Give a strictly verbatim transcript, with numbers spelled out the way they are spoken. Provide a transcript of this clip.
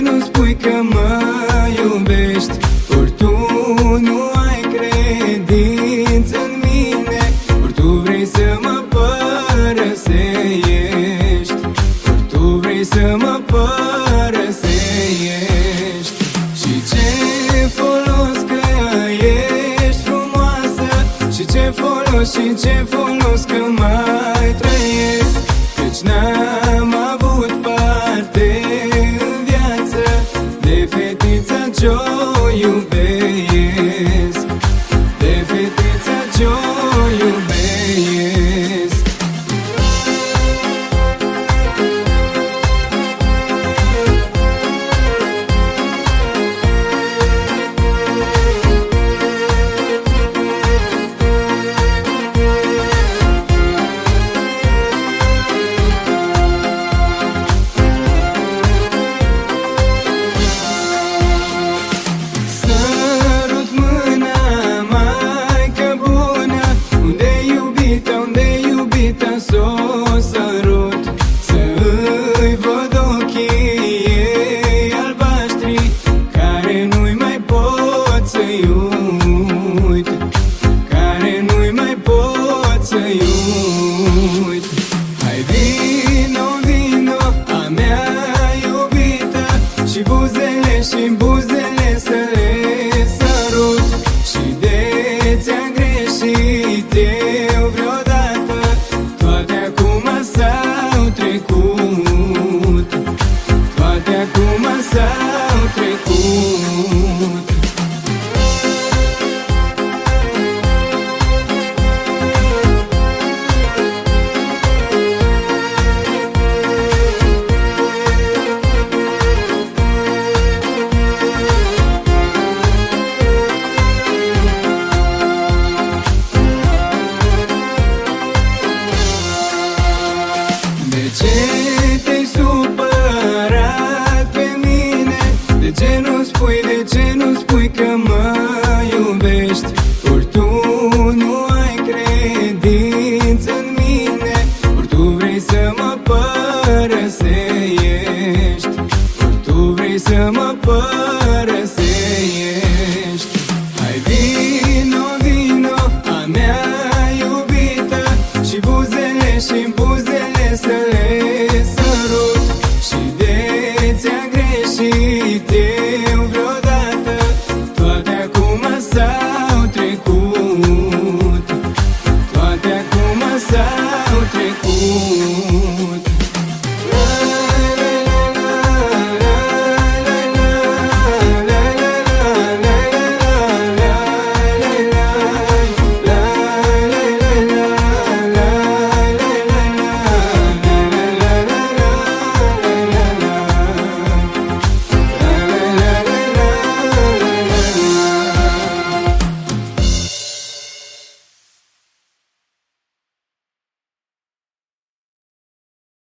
nu spui că mă iubești? Ori tu nu ai credință în mine, ori tu vrei să mă părăsești, ori tu vrei să mă părăsești. Și ce folos că ești frumoasă, și ce folos, și ce folos că mai trăiesc, căci n-am avut parte în viață de fetița ce-o iubesc, de fetița ce-o iubesc. Hai vino, vino, a mea iubită, și buzele, și buzele să le sărut. Și de ți-am greșit eu vreodată, toate acum s-au trecut, toate acum s-au trecut. De ce te-ai supărat pe mine? De ce nu spui, de ce nu spui că mă iubești? Ori tu nu ai credință în mine, ori tu vrei să mă părăsești, ori tu vrei să mă părăsești. Hai vino, vino, a mea iubită, și buzele, și buzele să le sărut. Și de ți-am greșit